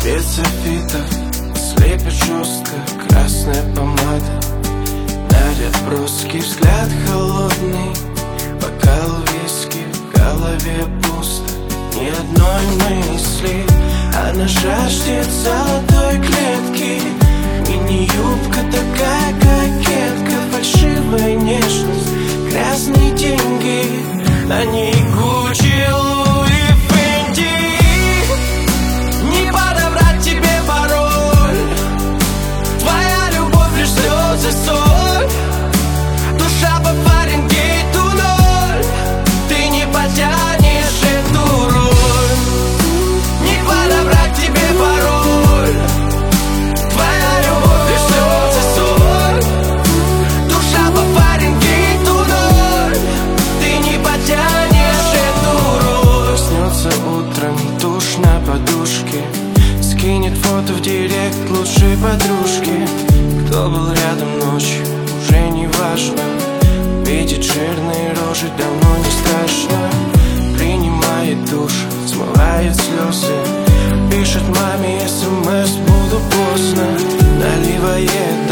Свет софитов слепит жестко, красная помада, наряд броский, взгляд холодный, бокал виски, в голове пусто, ни одной мысли. Она жаждет золотой клетки, мини-юбка такая кокетка, фальшивая нежность, грязные деньги, на ней Гуччи, Луи, Фенди. Не подобрать тебе пароль, твоя любовь лишь слезы, соль, душа по Фаренгейту 0, ты не потянешь эту роль. Не подобрать тебе пароль, твоя любовь лишь слезы, соль, душа по Фаренгейту 0, ты не потянешь эту роль. Снется утром тушь на подушке, скинет фото в директ лучшей подружки. Кто был рядом ночью, уже не важно, видит жирные рожи, давно не страшно. Принимает душ, смывает слезы, пишет маме смс, буду поздно, наливает